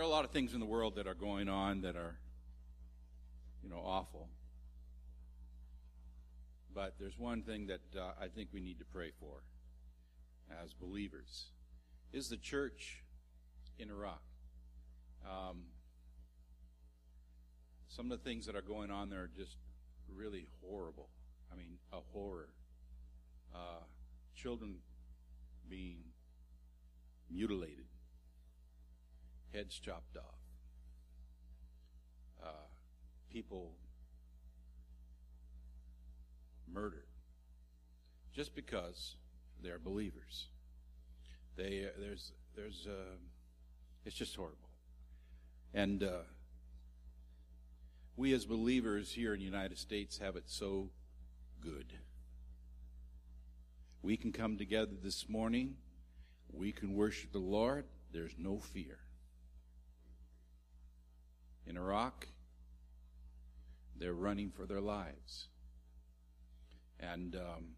There are a lot of things in the world that are going on that are, awful. But there's one thing that I think we need to pray for as believers, is the church in Iraq. Some of the things that are going on there are just really horrible. I mean, a horror. Children being mutilated, heads chopped off, people murdered just because they're believers. It's just horrible. And we as believers here in the United States have it so good. We can come together this morning. We can worship the Lord. There's no fear. In Iraq, they're running for their lives. And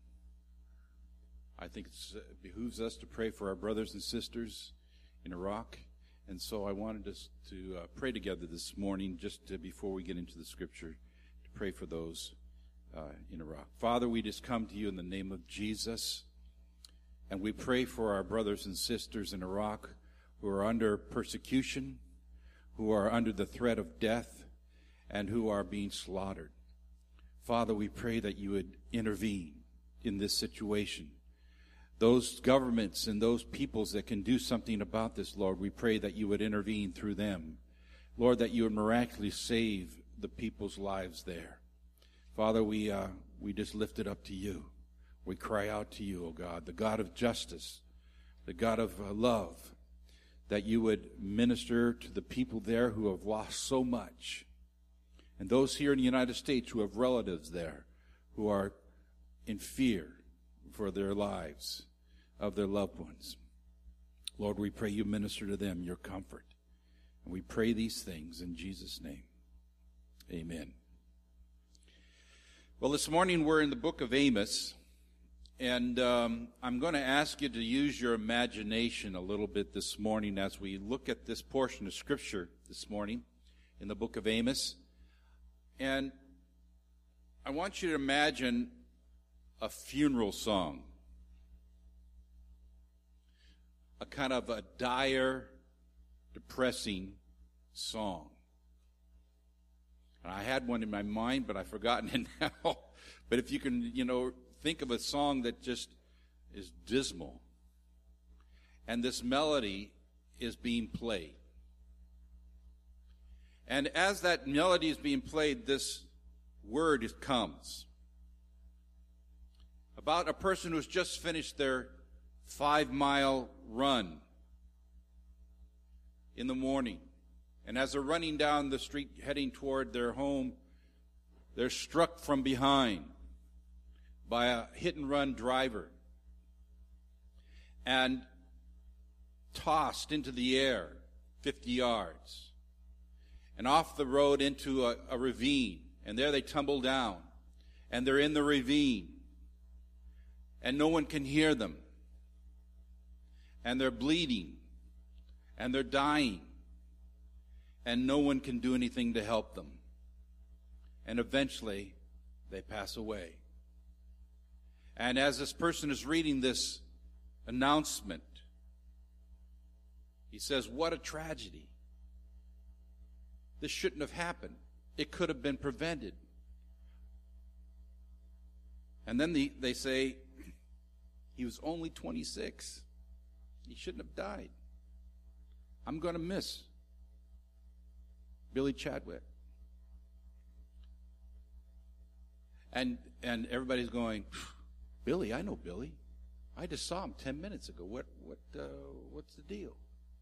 I think it behooves us to pray for our brothers and sisters in Iraq. And so I wanted us to pray together this morning, before we get into the scripture, to pray for those in Iraq. Father, we just come to you in the name of Jesus, and we pray for our brothers and sisters in Iraq who are under persecution, who are under the threat of death, and who are being slaughtered. Father, we pray that you would intervene in this situation. Those governments and those peoples that can do something about this, Lord, we pray that you would intervene through them. Lord, that you would miraculously save the people's lives there. Father, we just lift it up to you. We cry out to you, O God, the God of justice, the God of love, that you would minister to the people there who have lost so much, and those here in the United States who have relatives there who are in fear for their lives of their loved ones. Lord, we pray you minister to them your comfort. And we pray these things in Jesus' name. Amen. Well, this morning we're in the book of Amos, and I'm going to ask you to use your imagination a little bit this morning as we look at this portion of Scripture this morning in the book of Amos. And I want you to imagine a funeral song, a kind of a dire, depressing song. And I had one in my mind, but I've forgotten it now. But if you can, think of a song that just is dismal, and this melody is being played. And as that melody is being played, this word comes about a person who's just finished their 5-mile run in the morning. And as they're running down the street heading toward their home, they're struck from behind by a hit-and-run driver and tossed into the air 50 yards and off the road into a ravine. And there they tumble down, and they're in the ravine, and no one can hear them. And they're bleeding, and they're dying, and no one can do anything to help them. And eventually, they pass away. And as this person is reading this announcement, he says, what a tragedy. This shouldn't have happened. It could have been prevented. And then they say, he was only 26. He shouldn't have died. I'm going to miss Billy Chadwick. And everybody's going, Billy, I know Billy. I just saw him 10 minutes ago. What's the deal?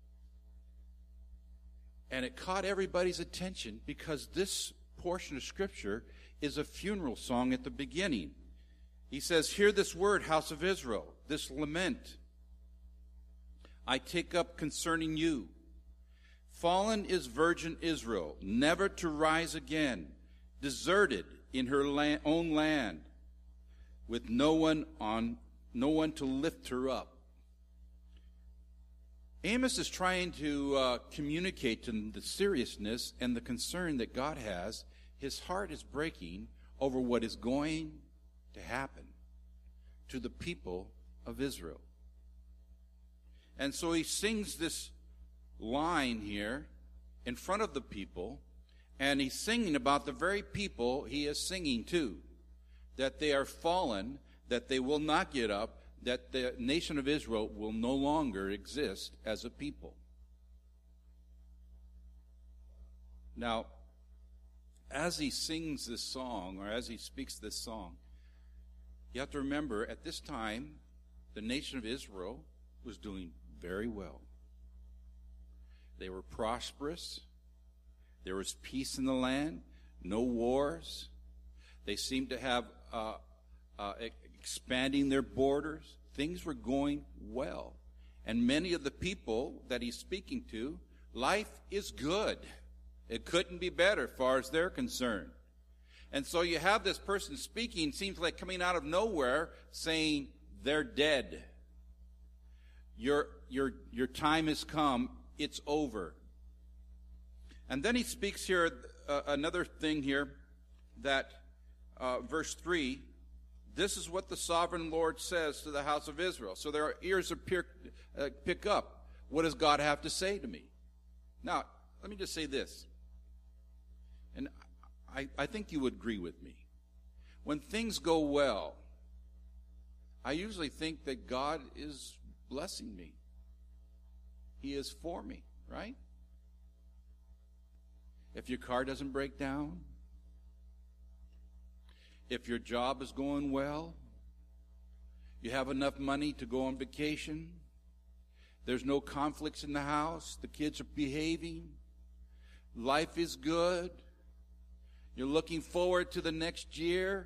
And it caught everybody's attention because this portion of Scripture is a funeral song at the beginning. He says, hear this word, house of Israel, this lament I take up concerning you. Fallen is virgin Israel, never to rise again, deserted in her own land, with no one to lift her up. Amos is trying to communicate to them the seriousness and the concern that God has. His heart is breaking over what is going to happen to the people of Israel. And so he sings this line here in front of the people, and he's singing about the very people he is singing to, that they are fallen, that they will not get up, that the nation of Israel will no longer exist as a people. Now, as he sings this song, or as he speaks this song, you have to remember, at this time, the nation of Israel was doing very well. They were prosperous. There was peace in the land, no wars. They seemed to have expanding their borders. Things were going well. And many of the people that he's speaking to, life is good. It couldn't be better as far as they're concerned. And so you have this person speaking, seems like coming out of nowhere, saying, they're dead. Your time has come. It's over. And then he speaks here, another thing here, that verse 3, this is what the sovereign Lord says to the house of Israel. So their ears pick up. What does God have to say to me? Now, let me just say this. And I think you would agree with me. When things go well, I usually think that God is blessing me. He is for me, right? If your car doesn't break down, if your job is going well, you have enough money to go on vacation, there's no conflicts in the house, the kids are behaving, life is good, you're looking forward to the next year.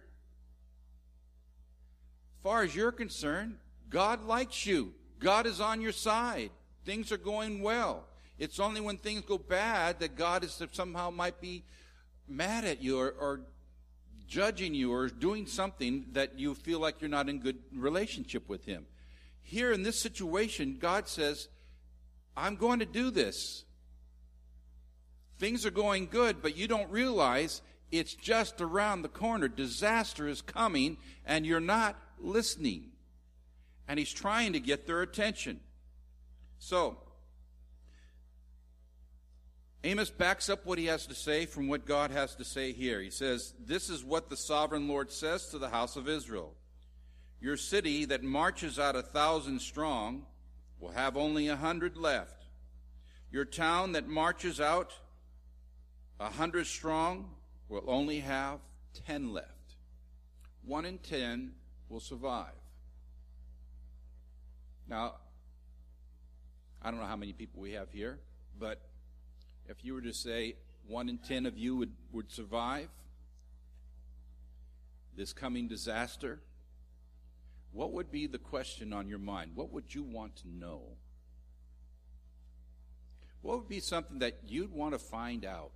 As far as you're concerned, God likes you. God is on your side. Things are going well. It's only when things go bad that God is somehow might be mad at you or judging you or doing something that you feel like you're not in good relationship with him. Here in this situation, God says, I'm going to do this. Things are going good, but you don't realize it's just around the corner. Disaster is coming, and you're not listening. And he's trying to get their attention. So, Amos backs up what he has to say from what God has to say here. He says, this is what the sovereign Lord says to the house of Israel. Your city that marches out 1,000 strong will have only 100 left. Your town that marches out 100 strong will only have 10 left. 1 in 10 will survive. Now, I don't know how many people we have here, but if you were to say 1 in 10 of you would survive this coming disaster, what would be the question on your mind? What would you want to know? What would be something that you'd want to find out?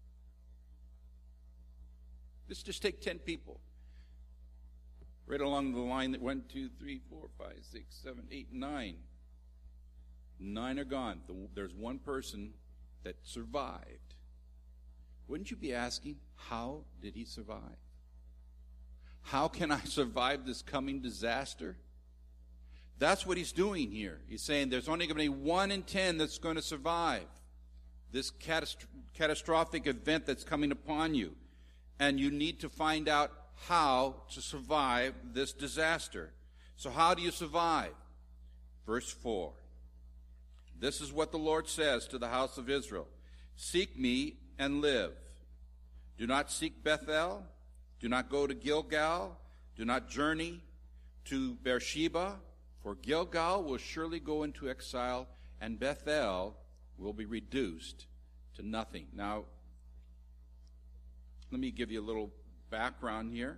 Let's just take 10 people. Right along the line that 1, 2, 3, 4, 5, 6, 7, 8, 9. 9 are gone. There's one person that survived. Wouldn't you be asking, how did he survive? How can I survive this coming disaster? That's what he's doing here. He's saying there's only going to be 1 in 10 that's going to survive this catastrophic event that's coming upon you. And you need to find out how to survive this disaster. So how do you survive? Verse 4. This is what the Lord says to the house of Israel. Seek me and live. Do not seek Bethel. Do not go to Gilgal. Do not journey to Beersheba. For Gilgal will surely go into exile, and Bethel will be reduced to nothing. Now, let me give you a little background here.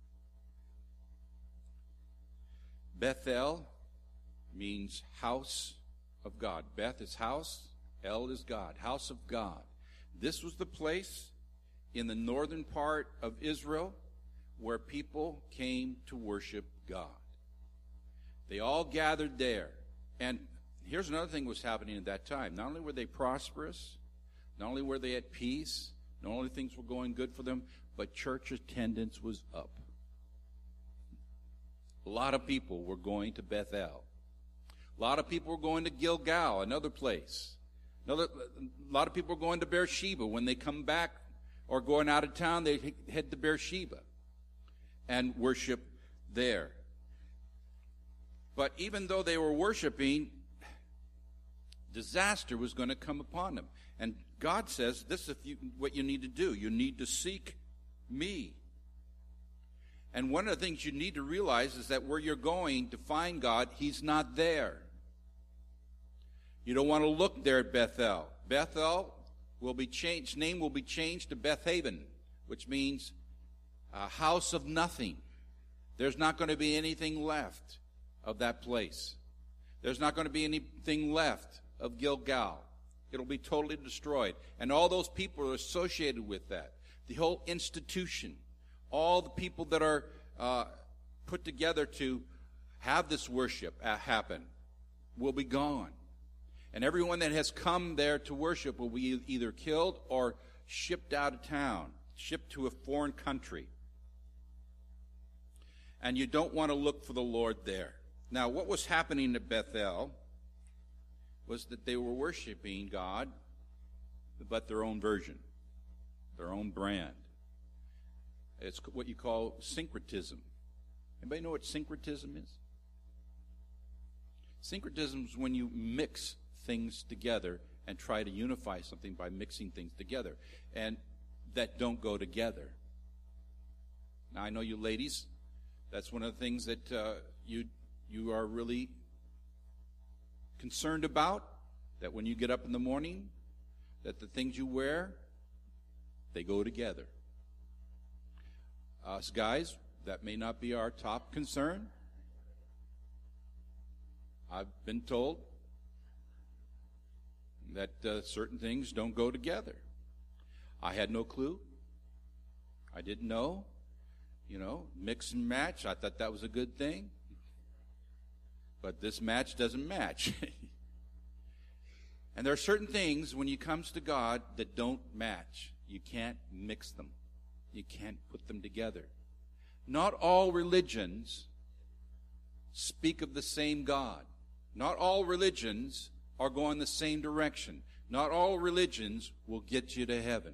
Bethel means house of God. Beth is house, El is God, house of God. This was the place in the northern part of Israel where people came to worship God. They all gathered there. And Here's another thing was happening at that time. Not only were they prosperous, not only were they at peace, not only things were going good for them, but church attendance was up. A lot of people were going to Bethel. A lot of people were going to Gilgal, another place. A lot of people were going to Beersheba. When they come back or going out of town, they head to Beersheba and worship there. But even though they were worshiping, disaster was going to come upon them. And God says, this is what you need to do. You need to seek me. And one of the things you need to realize is that where you're going to find God, he's not there. You don't want to look there at Bethel. Bethel will be changed, name will be changed to Bethaven, which means a house of nothing. There's not going to be anything left of that place. There's not going to be anything left of Gilgal. It'll be totally destroyed. And all those people are associated with that. The whole institution, all the people that are put together to have this worship happen will be gone. And everyone that has come there to worship will be either killed or shipped out of town, shipped to a foreign country. And you don't want to look for the Lord there. Now, what was happening at Bethel was that they were worshiping God, but their own version, their own brand. It's what you call syncretism. Anybody know what syncretism is? Syncretism is when you mix things together and try to unify something by mixing things together, and that don't go together. Now, I know you ladies, that's one of the things that you are really concerned about, that when you get up in the morning, that the things you wear, they go together. Us guys, that may not be our top concern. I've been told that certain things don't go together. I had no clue. I didn't know. Mix and match. I thought that was a good thing. But this match doesn't match. And there are certain things when it comes to God that don't match. You can't mix them. You can't put them together. Not all religions speak of the same God. Not all religions are going the same direction. Not all religions will get you to heaven.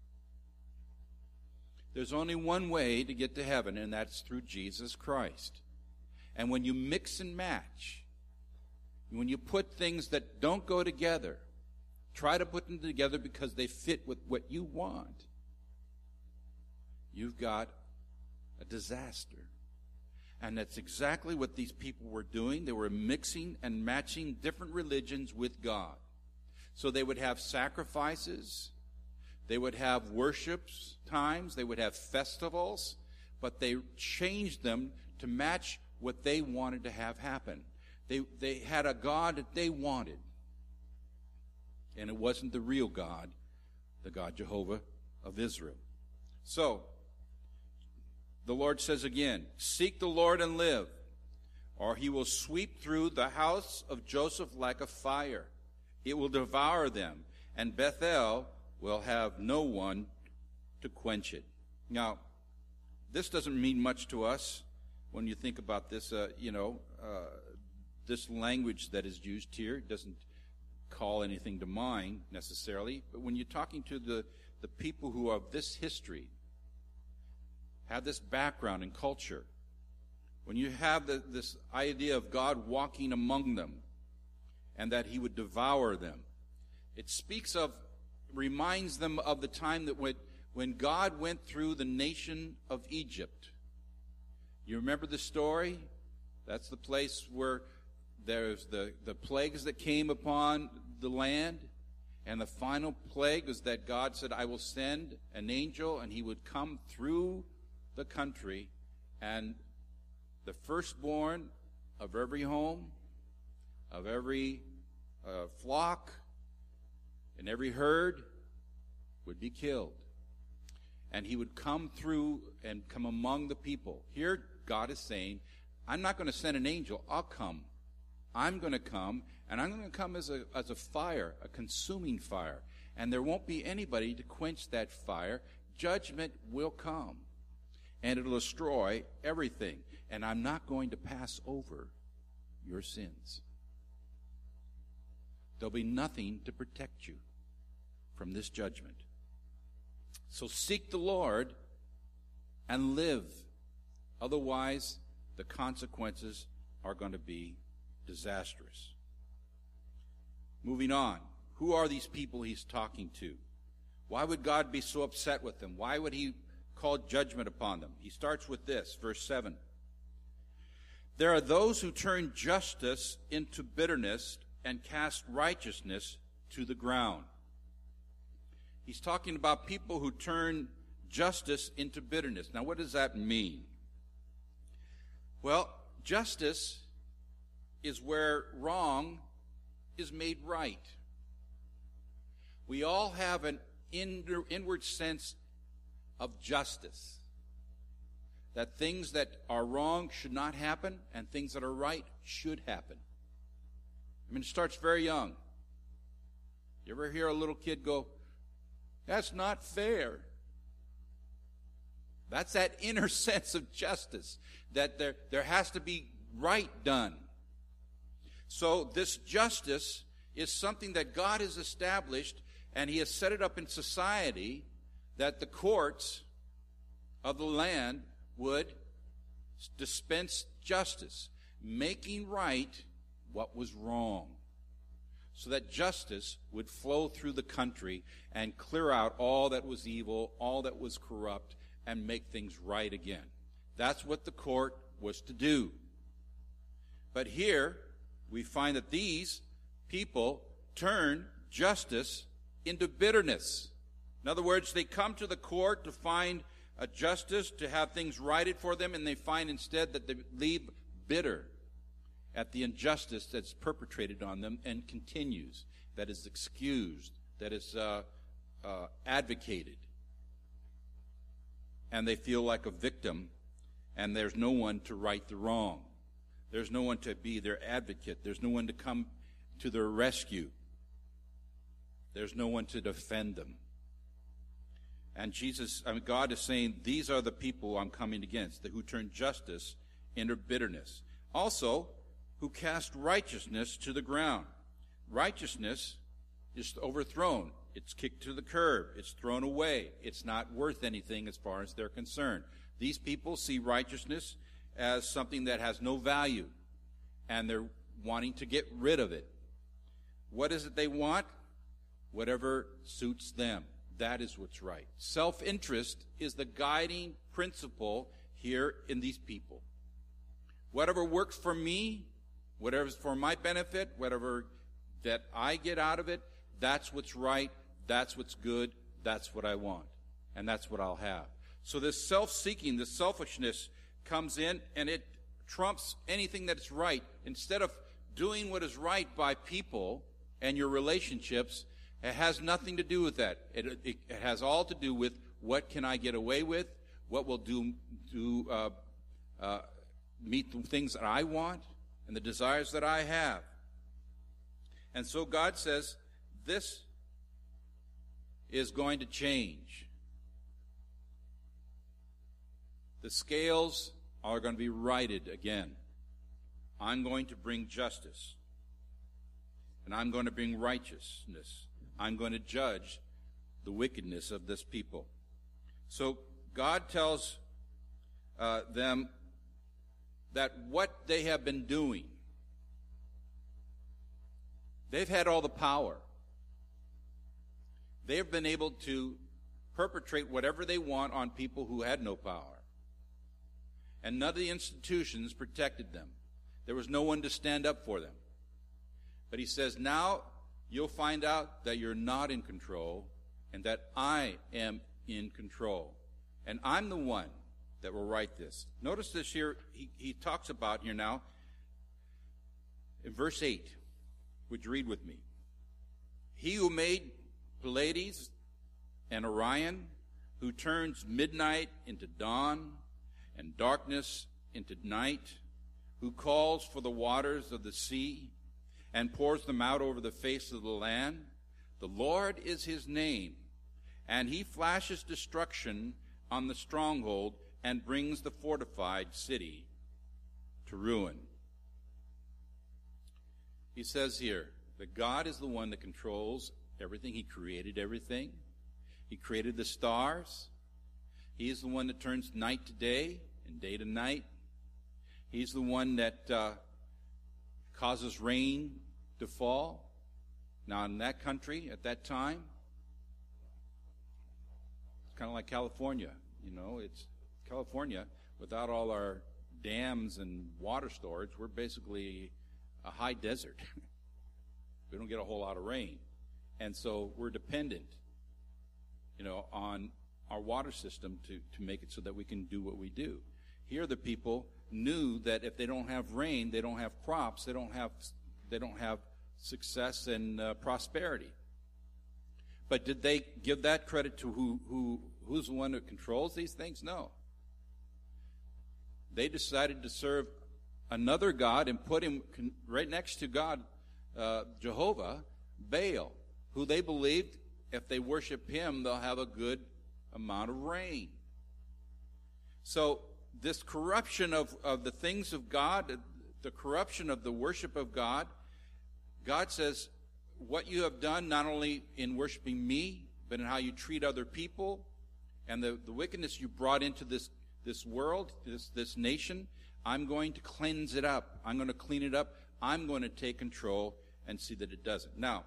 There's only one way to get to heaven, and that's through Jesus Christ. And when you mix and match, when you put things that don't go together, try to put them together because they fit with what you want, you've got a disaster. And that's exactly what these people were doing. They were mixing and matching different religions with God. So they would have sacrifices, they would have worships times, they would have festivals, but they changed them to match what they wanted to have happen. They had a God that they wanted. And it wasn't the real God, the God Jehovah of Israel. So, the Lord says again, seek the Lord and live, or he will sweep through the house of Joseph like a fire. It will devour them, and Bethel will have no one to quench it. Now, this doesn't mean much to us when you think about this. This language that is used here doesn't call anything to mind necessarily. But when you're talking to the people who are of this history, have this background and culture, when you have this idea of God walking among them and that he would devour them, it reminds them of the time that when God went through the nation of Egypt. You remember the story? That's the place where there's the plagues that came upon the land. And the final plague was that God said, I will send an angel, and he would come through the country, and the firstborn of every home, of every flock, and every herd would be killed. And he would come through and come among the people. Here God is saying, I'm not going to send an angel. I'll come. I'm going to come, And I'm going to come as a fire, a consuming fire. And there won't be anybody to quench that fire. Judgment will come. And it'll destroy everything. And I'm not going to pass over your sins. There'll be nothing to protect you from this judgment. So seek the Lord and live. Otherwise, the consequences are going to be disastrous. Moving on. Who are these people he's talking to? Why would God be so upset with them? Why would he call judgment upon them? He starts with this, verse 7. There are those who turn justice into bitterness and cast righteousness to the ground. He's talking about people who turn justice into bitterness. Now, what does that mean? Well, justice is where wrong is made right. We all have an inward sense of justice, that things that are wrong should not happen and things that are right should happen. I mean, it starts very young. You ever hear a little kid go, "That's not fair"? That's that inner sense of justice, that there has to be right done. So this justice is something that God has established, and he has set it up in society, that the courts of the land would dispense justice, making right what was wrong, so that justice would flow through the country and clear out all that was evil, all that was corrupt, and make things right again. That's what the court was to do. But here we find that these people turn justice into bitterness. In other words, they come to the court to find a justice, to have things righted for them, and they find instead that they leave bitter at the injustice that's perpetrated on them and continues, that is excused, that is advocated. And they feel like a victim, and there's no one to right the wrong. There's no one to be their advocate. There's no one to come to their rescue. There's no one to defend them. And God is saying, these are the people I'm coming against, who turn justice into bitterness. Also, who cast righteousness to the ground. Righteousness is overthrown. It's kicked to the curb. It's thrown away. It's not worth anything as far as they're concerned. These people see righteousness as something that has no value, and they're wanting to get rid of it. What is it they want? Whatever suits them. That is what's right. Self-interest is the guiding principle here in these people. Whatever works for me, whatever's for my benefit, whatever that I get out of it, that's what's right, that's what's good, that's what I want, and that's what I'll have. So this self-seeking, this selfishness comes in, and it trumps anything that's right. Instead of doing what is right by people and your relationships, it has nothing to do with that. It has all to do with what can I get away with, what will meet the things that I want and the desires that I have. And so God says, this is going to change. The scales are going to be righted again. I'm going to bring justice. And I'm going to bring righteousness. I'm going to judge the wickedness of this people. So God tells them that what they have been doing, they've had all the power. They've been able to perpetrate whatever they want on people who had no power. And none of the institutions protected them. There was no one to stand up for them. But he says, now you'll find out that you're not in control and that I am in control. And I'm the one that will write this. Notice this here, he talks about here now, in verse 8. Would you read with me? He who made Pleiades and Orion, who turns midnight into dawn and darkness into night, who calls for the waters of the sea and pours them out over the face of the land. The Lord is his name, and he flashes destruction on the stronghold and brings the fortified city to ruin. He says here that God is the one that controls everything. He created everything. He created the stars. He is the one that turns night to day and day to night. He's the one that causes rain to fall. Now, in that country, at that time, it's kind of like California. It's California, without all our dams and water storage, we're basically a high desert. We don't get a whole lot of rain. And so we're dependent, on our water system to make it so that we can do what we do. Here the people knew that if they don't have rain, they don't have crops, they don't have success and prosperity. But did they give that credit to who's the one who controls these things? No. They decided to serve another god and put him right next to God, Jehovah, Baal, who they believed if they worship him, they'll have a good amount of rain. So this corruption of the things of God, the corruption of the worship of God, God says, what you have done, not only in worshiping me, but in how you treat other people, and the wickedness you brought into this world, this nation, I'm going to cleanse it up. I'm going to clean it up. I'm going to take control and see that it doesn't. Now,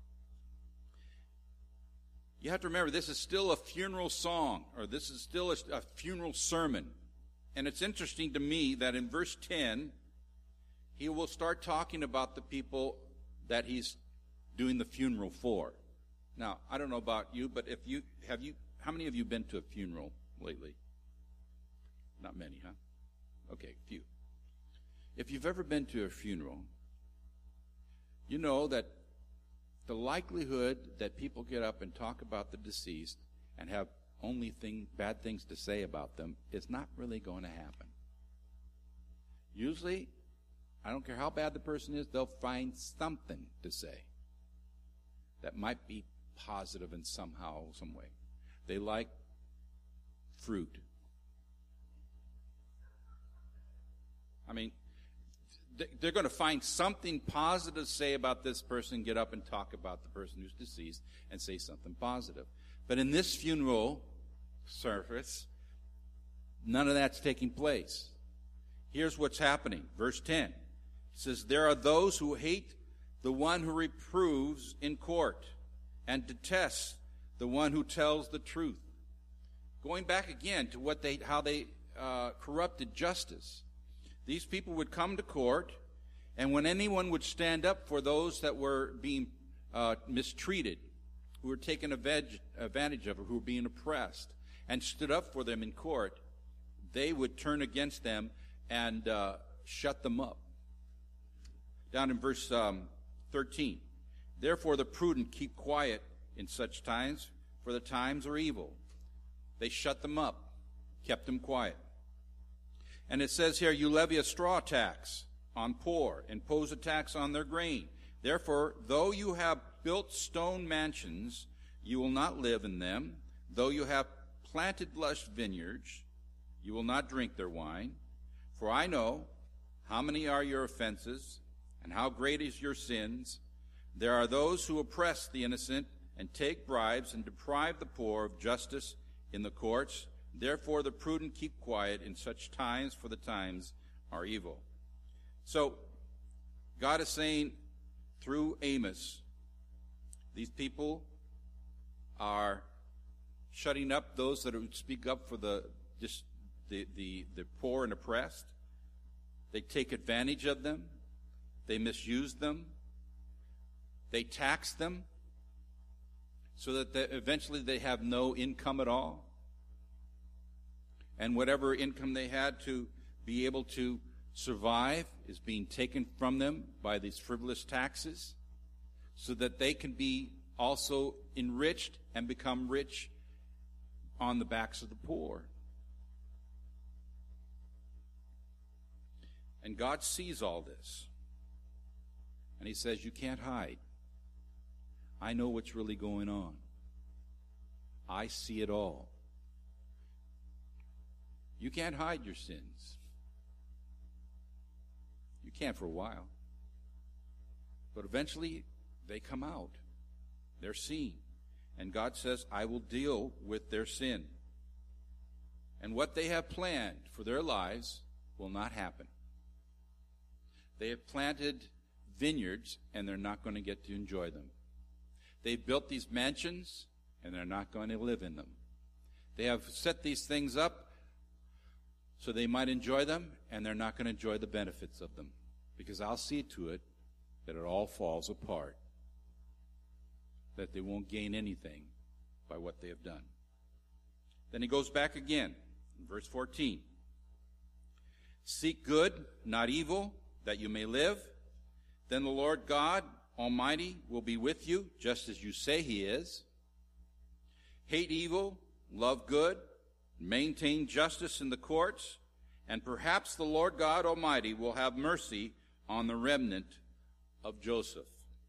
you have to remember, this is still a funeral song, or this is still a funeral sermon. And it's interesting to me that in verse 10, he will start talking about the people that he's doing the funeral for. Now, I don't know about you, but how many of you been to a funeral lately? Not many, huh? Okay, few. If you've ever been to a funeral, you know that the likelihood that people get up and talk about the deceased and have only bad things to say about them is not really going to happen. Usually, I don't care how bad the person is, they'll find something to say that might be positive in some way. They like fruit. I mean, they're going to find something positive to say about this person, get up and talk about the person who's deceased and say something positive. But in this funeral service, none of that's taking place. Here's what's happening. Verse 10. It says, there are those who hate the one who reproves in court and detests the one who tells the truth. Going back again to how they corrupted justice. These people would come to court, and when anyone would stand up for those that were being mistreated, who were taken advantage of, or who were being oppressed, and stood up for them in court, they would turn against them and shut them up. Down in verse 13. Therefore the prudent keep quiet in such times, for the times are evil. They shut them up, kept them quiet. And it says here, you levy a straw tax on poor, impose a tax on their grain. Therefore, though you have built stone mansions, you will not live in them. Though you have planted lush vineyards, you will not drink their wine. For I know how many are your offenses, and how great is your sins. There are those who oppress the innocent, and take bribes, and deprive the poor of justice in the courts. Therefore the prudent keep quiet in such times, for the times are evil. So, God is saying through Amos, these people are shutting up those that would speak up for the poor and oppressed. They take advantage of them. They misuse them. They tax them so that eventually they have no income at all. And whatever income they had to be able to survive is being taken from them by these frivolous taxes so that they can be also enriched and become rich on the backs of the poor. And God sees all this. And he says, you can't hide. I know what's really going on. I see it all. You can't hide your sins. You can for a while. But eventually, they come out. They're seen. And God says, I will deal with their sin. And what they have planned for their lives will not happen. They have planted vineyards, and they're not going to get to enjoy them. They've built these mansions, and they're not going to live in them. They have set these things up so they might enjoy them, and they're not going to enjoy the benefits of them, because I'll see to it that it all falls apart, that they won't gain anything by what they have done. Then he goes back again in verse 14. Seek good, not evil, that you may live. Then the Lord God Almighty will be with you, just as you say he is. Hate evil, love good, maintain justice in the courts, and perhaps the Lord God Almighty will have mercy on the remnant of Joseph.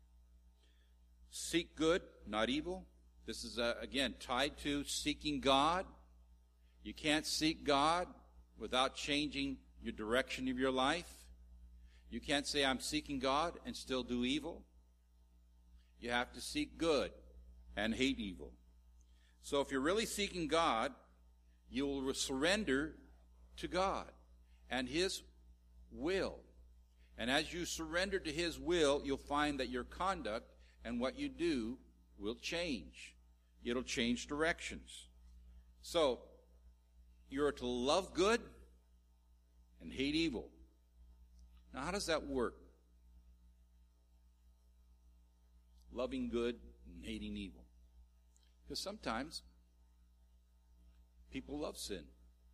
Seek good, not evil. This is, again, tied to seeking God. You can't seek God without changing your direction of your life. You can't say, I'm seeking God and still do evil. You have to seek good and hate evil. So if you're really seeking God, you will surrender to God and his will. And as you surrender to his will, you'll find that your conduct and what you do will change. It'll change directions. So, you're to love good and hate evil. Now, how does that work? Loving good and hating evil. Because sometimes people love sin.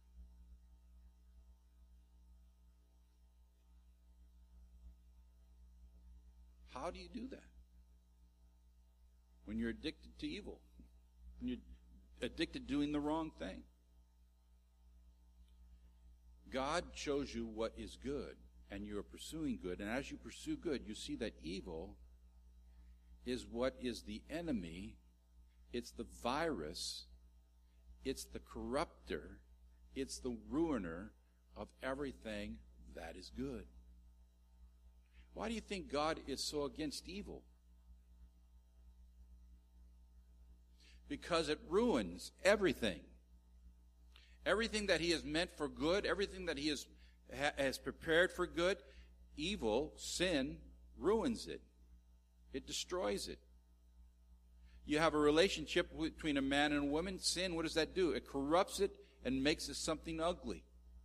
How do you do that? When you're addicted to evil. When you're addicted to doing the wrong thing. God shows you what is good, and you are pursuing good. And as you pursue good, you see that evil is what is the enemy. It's the virus. It's the corrupter. It's the ruiner of everything that is good. Why do you think God is so against evil? Because it ruins everything. Everything that he has meant for good, everything that he has prepared for good, evil, sin, ruins it. It destroys it. You have a relationship between a man and a woman. Sin, what does that do? It corrupts it and makes it something ugly.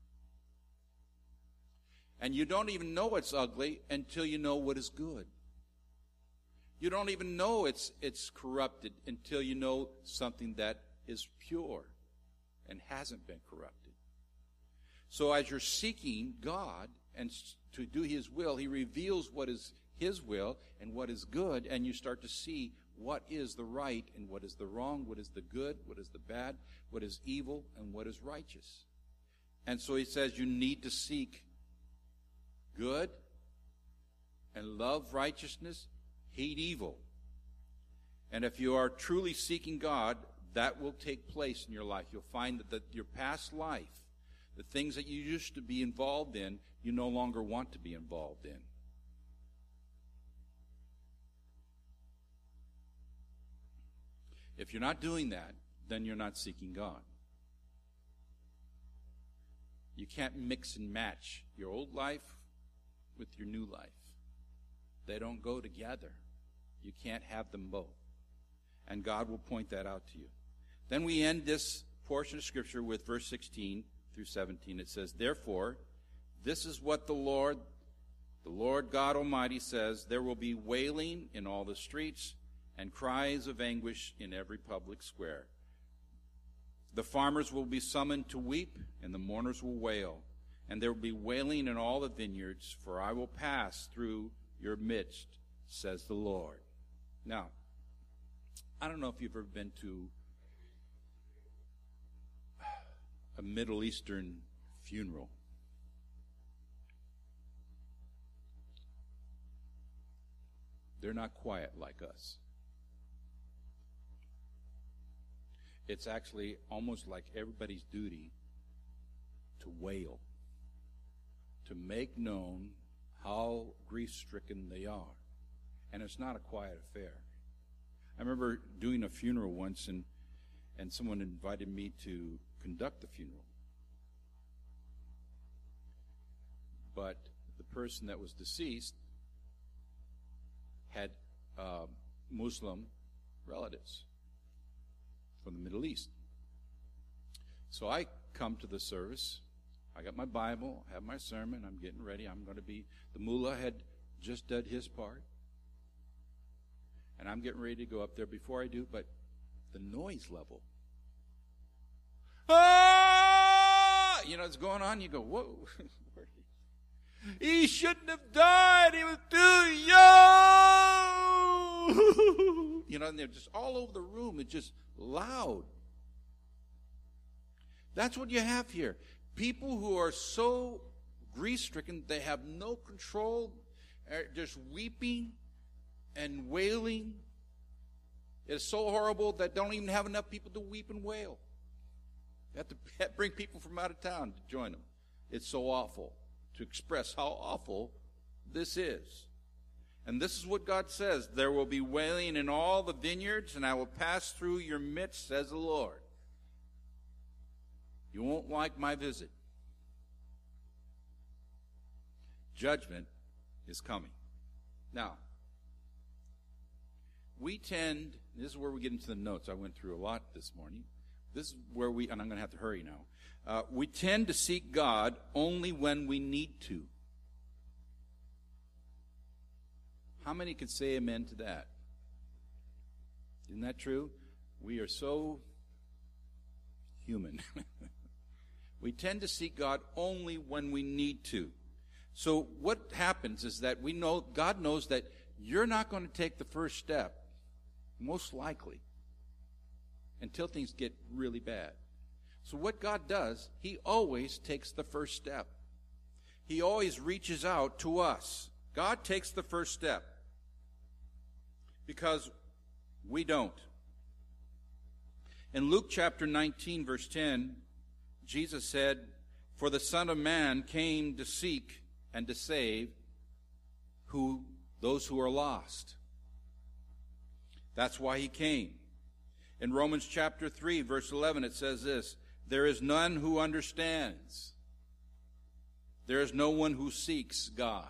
And you don't even know it's ugly until you know what is good. You don't even know it's corrupted until you know something that is pure and hasn't been corrupted. So as you're seeking God and to do his will, he reveals what is his will and what is good, and you start to see what is the right and what is the wrong, what is the good, what is the bad, what is evil, and what is righteous. And so he says you need to seek good and love righteousness, hate evil. And if you are truly seeking God, that will take place in your life. You'll find that your past life, the things that you used to be involved in, you no longer want to be involved in. If you're not doing that, then you're not seeking God. You can't mix and match your old life with your new life. They don't go together. You can't have them both. And God will point that out to you. Then we end this portion of Scripture with verse 16 through 17. It says, therefore, this is what the Lord God Almighty says, there will be wailing in all the streets and cries of anguish in every public square. The farmers will be summoned to weep, and the mourners will wail. And there will be wailing in all the vineyards, for I will pass through your midst, says the Lord. Now, I don't know if you've ever been to a Middle Eastern funeral. They're not quiet like us. It's actually almost like everybody's duty to wail, to make known how grief-stricken they are. And it's not a quiet affair. I remember doing a funeral once, and someone invited me to conduct the funeral. But the person that was deceased had Muslim relatives from the Middle East. So I come to the service. I got my Bible, have my sermon. I'm getting ready. I'm going to be, the mullah had just done his part. And I'm getting ready to go up there before I do, but the noise level. Ah! You know what's going on? You go, whoa. He shouldn't have died. He was too young. You know, and they're just all over the room. It's just loud. That's what you have here. People who are so grief-stricken, they have no control, just weeping and wailing. It's so horrible that they don't even have enough people to weep and wail. They have to bring people from out of town to join them. It's so awful to express how awful this is. And this is what God says. There will be wailing in all the vineyards, and I will pass through your midst, says the Lord. You won't like my visit. Judgment is coming. Now, we tend, this is where we get into the notes. I went through a lot this morning. This is where and I'm going to have to hurry now. We tend to seek God only when we need to. How many can say amen to that? Isn't that true? We are so human. We tend to seek God only when we need to. So what happens is that we know, God knows that you're not going to take the first step, most likely, until things get really bad. So what God does, He always takes the first step. He always reaches out to us. God takes the first step because we don't. In Luke chapter 19, verse 10, Jesus said, "For the Son of Man came to seek and to save those who are lost." That's why He came. In Romans chapter 3, verse 11, it says this, "There is none who understands. There is no one who seeks God."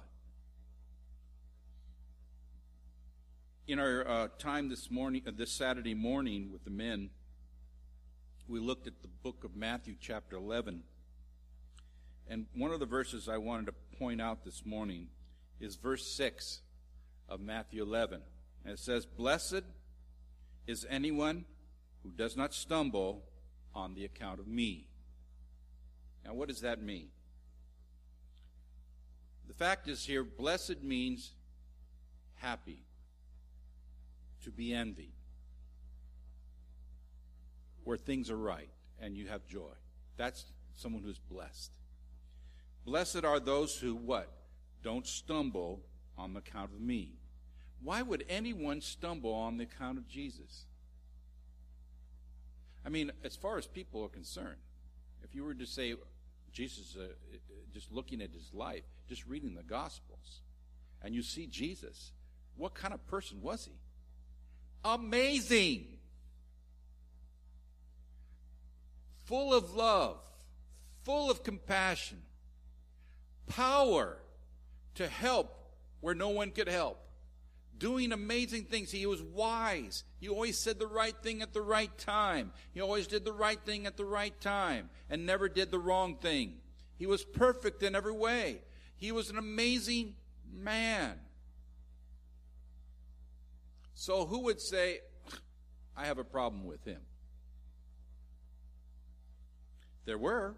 In our time this Saturday morning with the men, we looked at the book of Matthew chapter 11. And one of the verses I wanted to point out this morning is verse 6 of Matthew 11. And it says, "Blessed is anyone who does not stumble on the account of me." Now, what does that mean? The fact is here, blessed means happy, to be envied, where things are right and you have joy. That's someone who's blessed. Blessed are those who, what? Don't stumble on the account of me. Why would anyone stumble on the account of Jesus? I mean, as far as people are concerned, if you were to say Jesus, just looking at his life, just reading the Gospels, and you see Jesus, what kind of person was he? Amazing! Full of love, full of compassion, power to help where no one could help, doing amazing things. He was wise. He always said the right thing at the right time. He always did the right thing at the right time and never did the wrong thing. He was perfect in every way. He was an amazing man. So who would say, I have a problem with him? There were.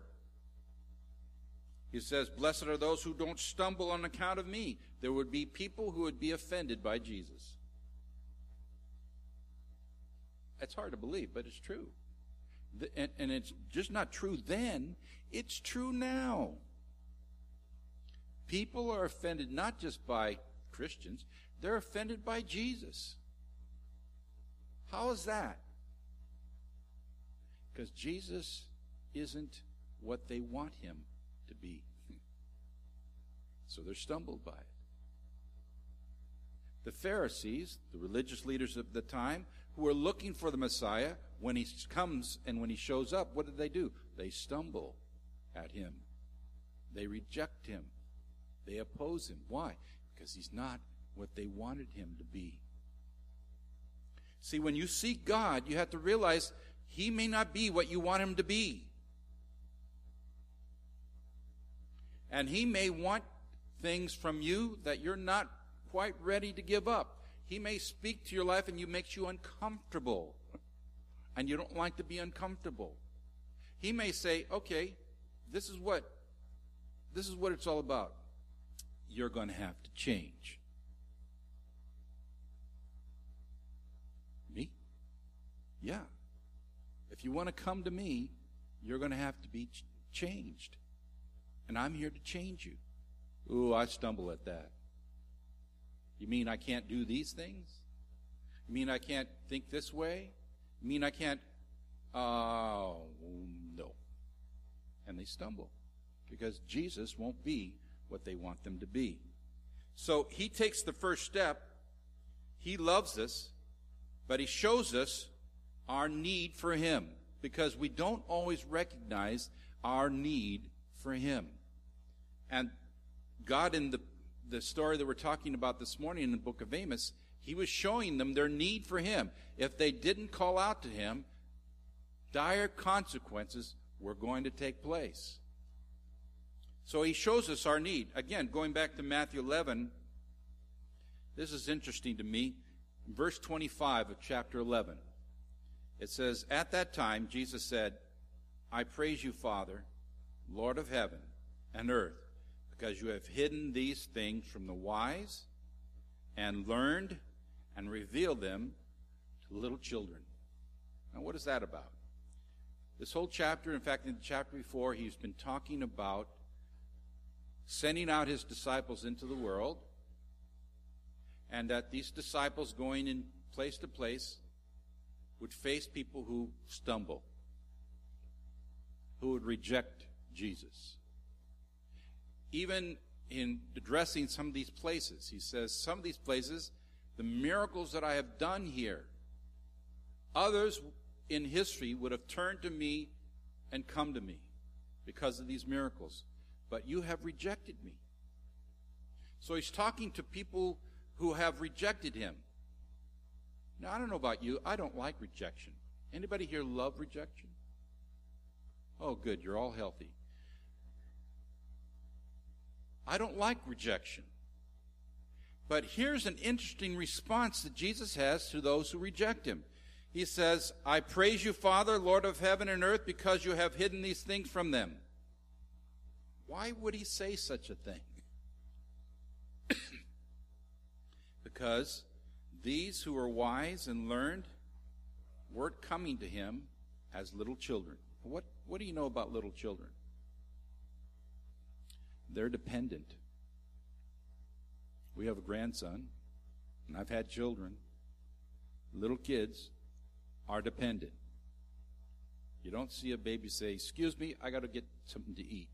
He says, blessed are those who don't stumble on account of me. There would be people who would be offended by Jesus. It's hard to believe, but it's true. And it's just not true then, it's true now. People are offended not just by Christians, They're offended by Jesus. How is that? Because Jesus isn't what they want him to be. So they're stumbled by it. The Pharisees, the religious leaders of the time, who were looking for the Messiah, when he comes and when he shows up, what do? They stumble at him. They reject him. They oppose him. Why? Because he's not what they wanted him to be. See, when you seek God, you have to realize he may not be what you want him to be. And he may want things from you that you're not quite ready to give up. He may speak to your life and makes you uncomfortable. And you don't like to be uncomfortable. He may say, okay, this is what it's all about. You're going to have to change. Me? Yeah. If you want to come to me, you're going to have to be changed. And I'm here to change you. Ooh, I stumble at that. You mean I can't do these things? You mean I can't think this way? You mean I can't? No. And they stumble because Jesus won't be what they want them to be. So he takes the first step. He loves us, but he shows us our need for him because we don't always recognize our need for him. And God, in the story that we're talking about this morning in the book of Amos, he was showing them their need for him. If they didn't call out to him, dire consequences were going to take place. So he shows us our need. Again, going back to Matthew 11, this is interesting to me. In verse 25 of chapter 11, it says, "At that time, Jesus said, I praise you, Father, Lord of heaven and earth, because you have hidden these things from the wise and learned and revealed them to little children." Now, what is that about? This whole chapter, in fact, in the chapter before, he's been talking about sending out his disciples into the world, and that these disciples going in place to place would face people who stumble, who would reject Jesus. Even in addressing some of these places, he says, some of these places, the miracles that I have done here, others in history would have turned to me and come to me because of these miracles. But you have rejected me. So he's talking to people who have rejected him. Now, I don't know about you. I don't like rejection. Anybody here love rejection? Oh, good. You're all healthy. I don't like rejection. But here's an interesting response that Jesus has to those who reject him. He says, I praise you, Father, Lord of heaven and earth, because you have hidden these things from them. Why would he say such a thing? Because these who are wise and learned weren't coming to him as little children. What do you know about little children? They're dependent. We have a grandson, and I've had children. Little kids are dependent. You don't see a baby say, excuse me, I got to get something to eat.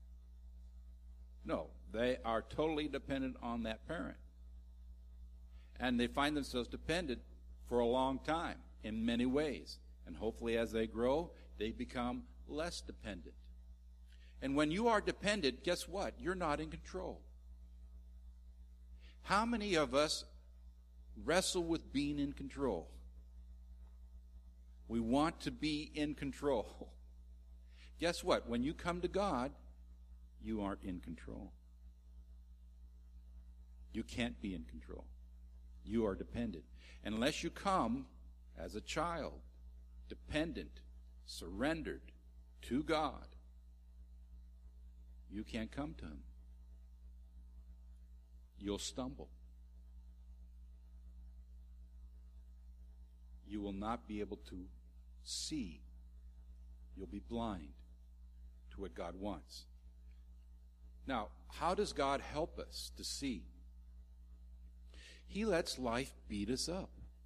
No, they are totally dependent on that parent. And they find themselves dependent for a long time in many ways. And hopefully as they grow, they become less dependent. And when you are dependent, guess what? You're not in control. How many of us wrestle with being in control? We want to be in control. Guess what? When you come to God, you aren't in control. You can't be in control. You are dependent. Unless you come as a child, dependent, surrendered to God, you can't come to him. You'll stumble. You will not be able to see. You'll be blind to what God wants. Now, how does God help us to see? He lets life beat us up.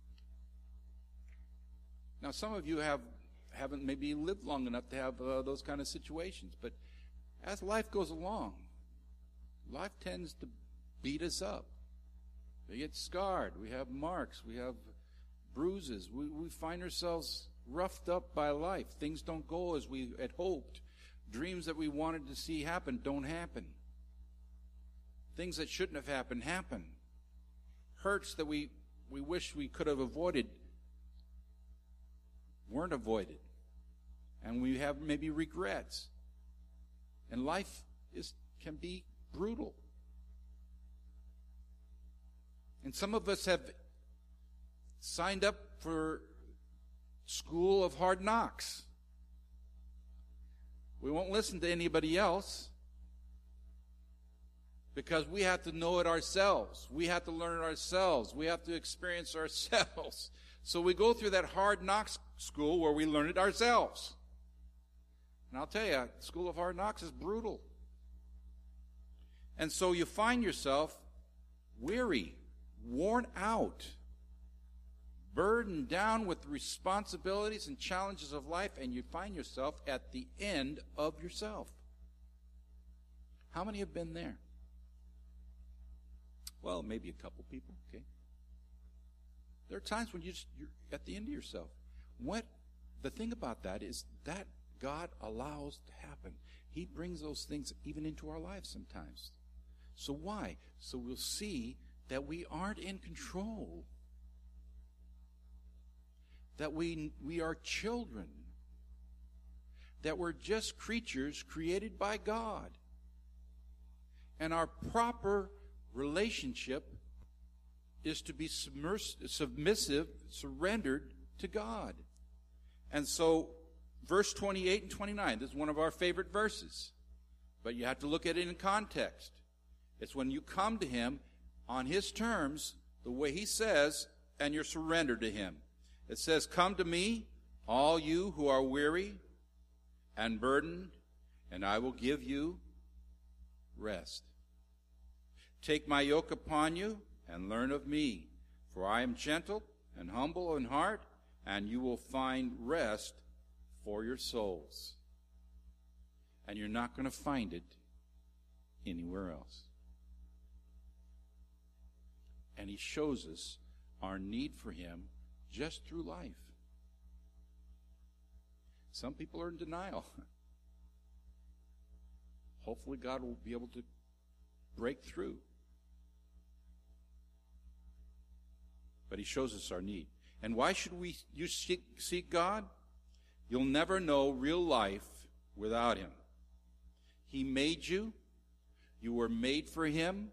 Now, some of you haven't maybe lived long enough to have those kind of situations, but as life goes along, life tends to beat us up. We get scarred. We have marks. We have bruises. We find ourselves roughed up by life. Things don't go as we had hoped. Dreams that we wanted to see happen don't happen. Things that shouldn't have happened happen. Hurts that we wish we could have avoided weren't avoided. And we have maybe regrets. And life can be brutal. And some of us have signed up for school of hard knocks. We won't listen to anybody else because we have to know it ourselves. We have to learn it ourselves. We have to experience ourselves. So we go through that hard knocks school where we learn it ourselves. And I'll tell you, school of hard knocks is brutal. And so you find yourself weary, worn out, burdened down with responsibilities and challenges of life, and you find yourself at the end of yourself. How many have been there? Well, maybe a couple people, okay? There are times when you're at the end of yourself. The thing about that is that God allows to happen. He brings those things even into our lives sometimes. So why? So we'll see that we aren't in control. That we are children. That we're just creatures created by God. And our proper relationship is to be submissive, surrendered to God. And so, verse 28 and 29, this is one of our favorite verses. But you have to look at it in context. It's when you come to Him on His terms, the way He says, and you're surrendered to Him. It says, "Come to me, all you who are weary and burdened, and I will give you rest. Take my yoke upon you and learn of me, for I am gentle and humble in heart, and you will find rest for your souls." And you're not going to find it anywhere else. And He shows us our need for Him just through life. Some people are in denial. Hopefully God will be able to break through. But He shows us our need. And why should you seek God? You'll never know real life without Him. He made you. You were made for Him.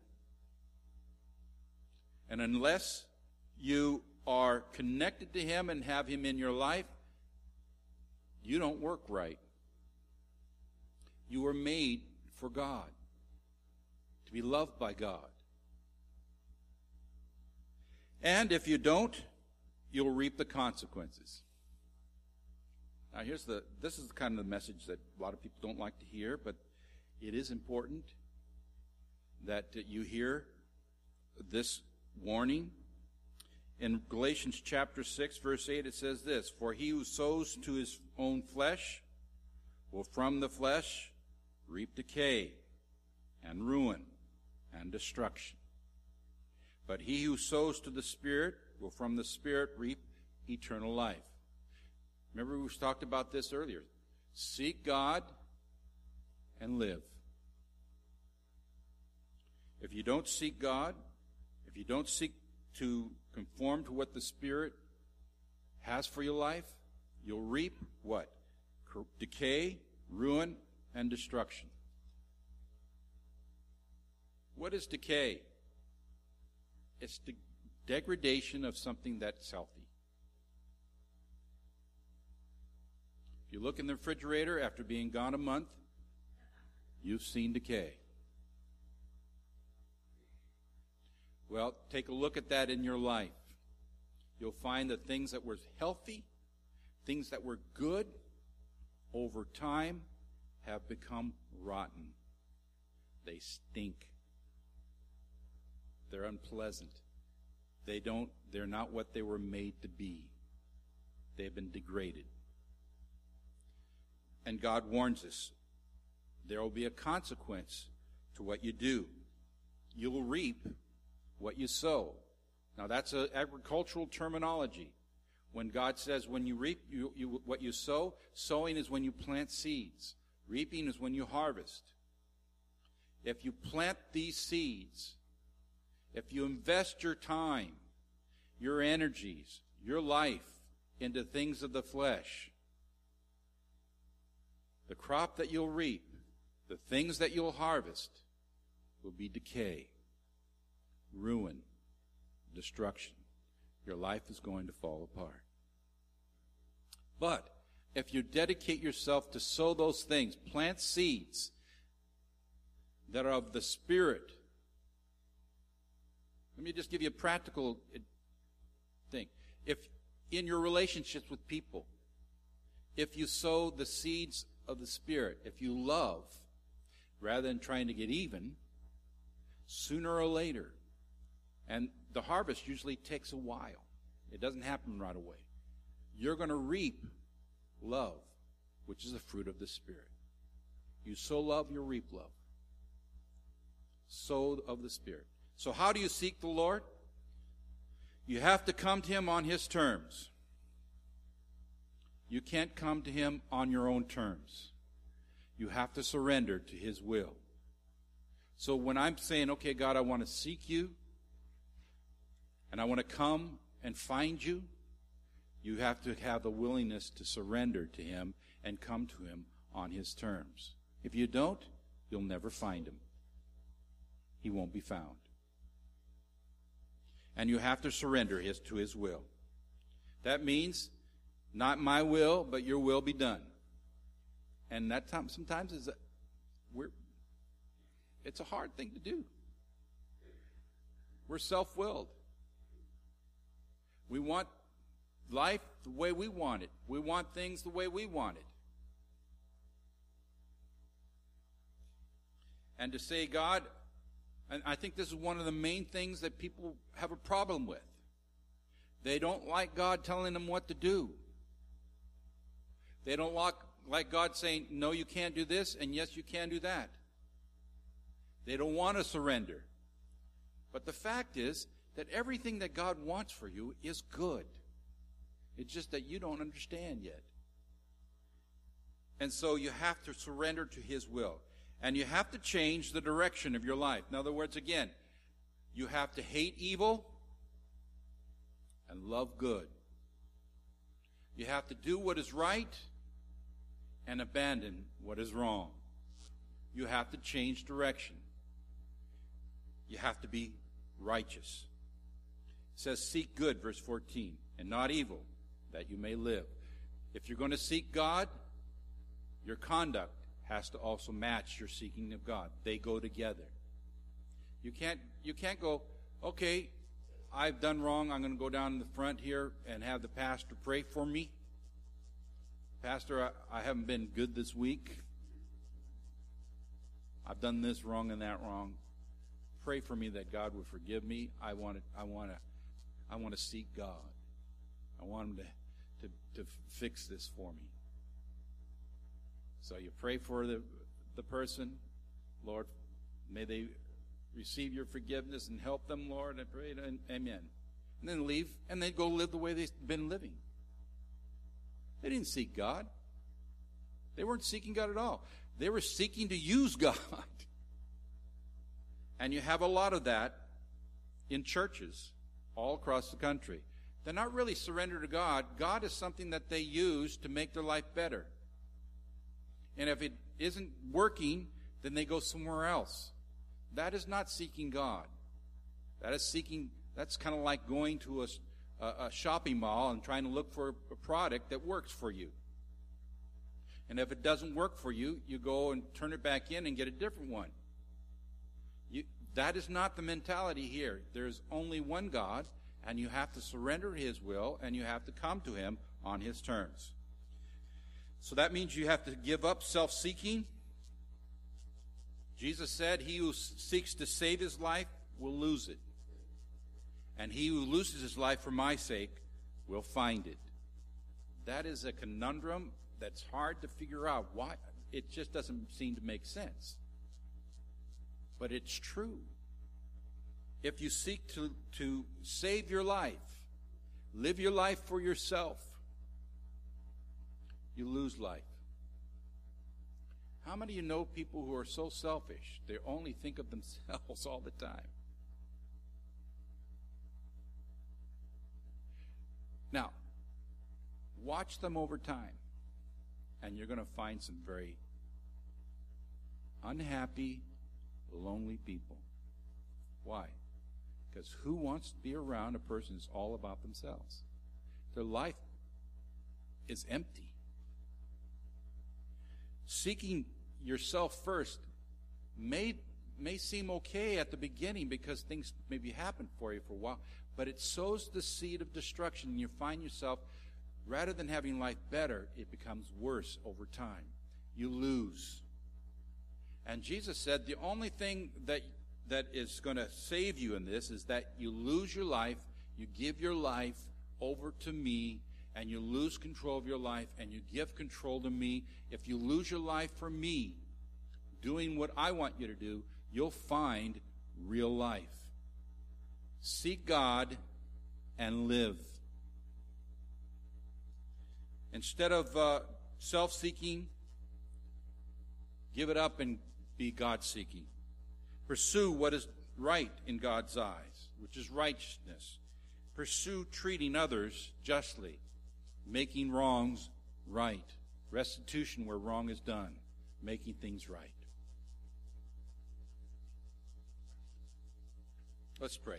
And unless you are connected to Him and have Him in your life, you don't work right. You were made for God, to be loved by God. And if you don't, you'll reap the consequences. Now this is kind of the message that a lot of people don't like to hear, but it is important that you hear this warning. In Galatians chapter 6, verse 8, it says this, "For he who sows to his own flesh will from the flesh reap decay and ruin and destruction. But he who sows to the Spirit will from the Spirit reap eternal life." Remember we talked about this earlier. Seek God and live. If you don't seek God, if you don't seek to conform to what the Spirit has for your life, you'll reap what? Decay, ruin, and destruction. What is decay? It's the degradation of something that's healthy. If you look in the refrigerator after being gone a month, you've seen decay. Well, take a look at that in your life. You'll find that things that were healthy, things that were good, over time have become rotten. They stink. They're unpleasant. They're not what they were made to be. They've been degraded. And God warns us, there will be a consequence to what you do. You will reap what you sow. Now that's an agricultural terminology. When God says when you reap what you sow, sowing is when you plant seeds. Reaping is when you harvest. If you plant these seeds, if you invest your time, your energies, your life into things of the flesh, the crop that you'll reap, the things that you'll harvest, will be decay, ruin, destruction. Your life is going to fall apart. But if you dedicate yourself to sow those things, plant seeds that are of the Spirit. Let me just give you a practical thing. If in your relationships with people, if you sow the seeds of the Spirit, if you love, rather than trying to get even, sooner or later, and the harvest usually takes a while. It doesn't happen right away. You're going to reap love, which is the fruit of the Spirit. You sow love, you reap love. Sow of the Spirit. So how do you seek the Lord? You have to come to Him on His terms. You can't come to Him on your own terms. You have to surrender to His will. So when I'm saying, okay, God, I want to seek you, and I want to come and find you, you have to have the willingness to surrender to Him and come to Him on His terms. If you don't, you'll never find Him. He won't be found. And you have to surrender to His will. That means, not my will, but your will be done. And that sometimes it's a hard thing to do. We're self-willed. We want life the way we want it. We want things the way we want it. And to say, God, and I think this is one of the main things that people have a problem with. They don't like God telling them what to do. They don't like God saying, no, you can't do this, and yes, you can do that. They don't want to surrender. But the fact is that everything that God wants for you is good. It's just that you don't understand yet. And so you have to surrender to His will. And you have to change the direction of your life. In other words, again, you have to hate evil and love good. You have to do what is right and abandon what is wrong. You have to change direction. You have to be righteous. It says, seek good, verse 14, and not evil, that you may live. If you're going to seek God, your conduct has to also match your seeking of God. They go together. You can't go, okay, I've done wrong. I'm going to go down in the front here and have the pastor pray for me. Pastor, I haven't been good this week. I've done this wrong and that wrong. Pray for me that God would forgive me. I want to seek God. I want Him to fix this for me. So you pray for the person. Lord, may they receive your forgiveness and help them, Lord. I pray, and amen. And then leave, and they go live the way they've been living. They didn't seek God. They weren't seeking God at all. They were seeking to use God. And you have a lot of that in churches all across the country. They're not really surrendered to God. God is something that they use to make their life better. And if it isn't working, then they go somewhere else. That is not seeking God. That's kind of like going to a shopping mall and trying to look for a product that works for you. And if it doesn't work for you, you go and turn it back in and get a different one. That is not the mentality here. There's only one God, and you have to surrender His will, and you have to come to Him on His terms. So that means you have to give up self-seeking. Jesus said, he who seeks to save his life will lose it. and he who loses his life for my sake will find it. That is a conundrum that's hard to figure out. Why? It just doesn't seem to make sense. But it's true. If you seek to save your life, live your life for yourself, you lose life. How many of you know people who are so selfish, they only think of themselves all the time? Now, watch them over time, and you're going to find some very unhappy, lonely people. Why? Because who wants to be around a person who's all about themselves? Their life is empty. Seeking yourself first may seem okay at the beginning because things maybe happen for you for a while, but it sows the seed of destruction, and you find yourself, rather than having life better, it becomes worse over time. You lose. And Jesus said the only thing that is going to save you in this is that you lose your life, you give your life over to me, and you lose control of your life, and you give control to me. If you lose your life for me, doing what I want you to do, you'll find real life. Seek God and live. Instead of self-seeking, give it up and be God-seeking. Pursue what is right in God's eyes, which is righteousness. Pursue treating others justly, making wrongs right. Restitution where wrong is done, making things right. Let's pray.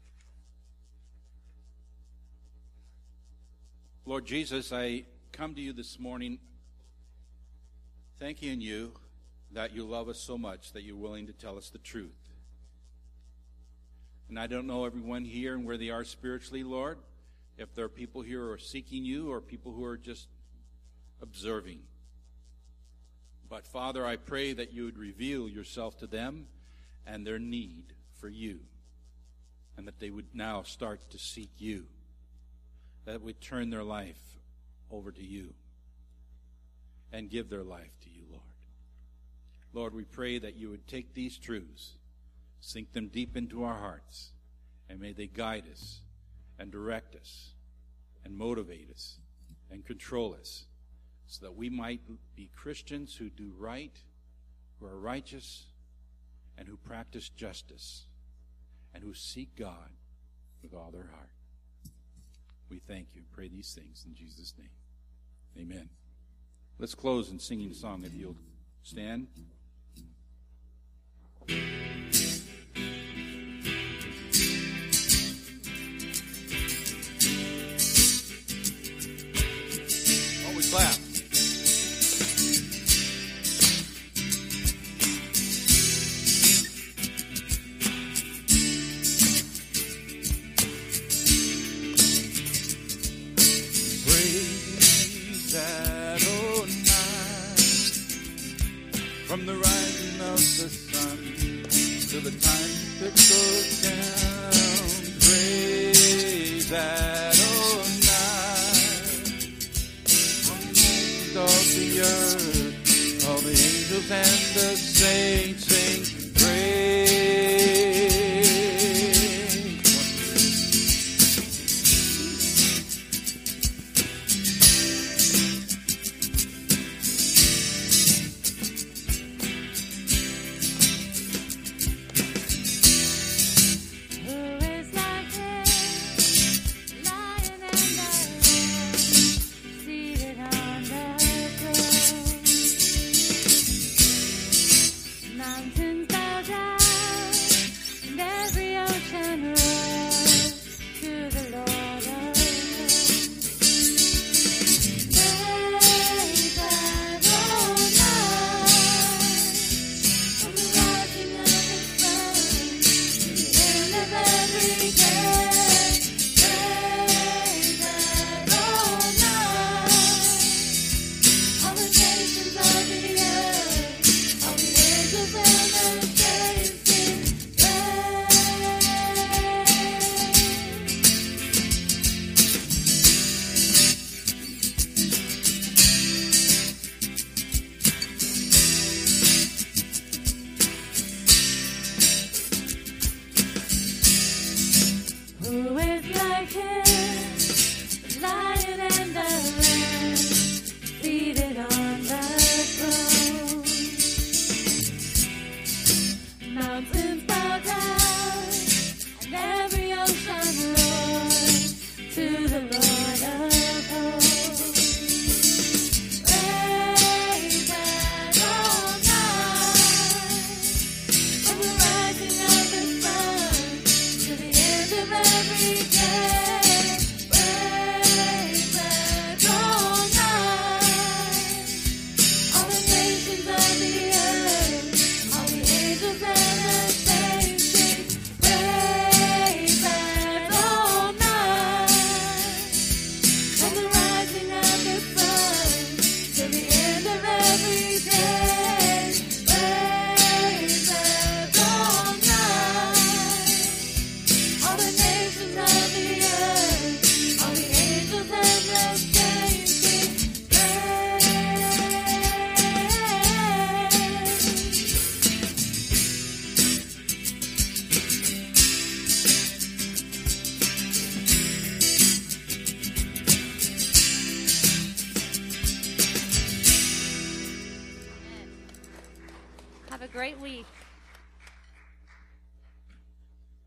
Lord Jesus, I come to you this morning thanking you that you love us so much that you're willing to tell us the truth. And I don't know everyone here and where they are spiritually, Lord, if there are people here who are seeking you or people who are just observing. But Father, I pray that you would reveal yourself to them and their need for you, and that they would now start to seek you, that would turn their life over to you and give their life to you, Lord. Lord, we pray that you would take these truths, sink them deep into our hearts, and may they guide us and direct us and motivate us and control us so that we might be Christians who do right, who are righteous, and who practice justice, and who seek God with all their heart. We thank you and pray these things in Jesus' name. Amen. Let's close in singing a song if you'll stand. Always clap. From the rising of the sun to the time it goes down, praise Adonai. From the ends of the earth, all the angels and the saints sing praise. great week.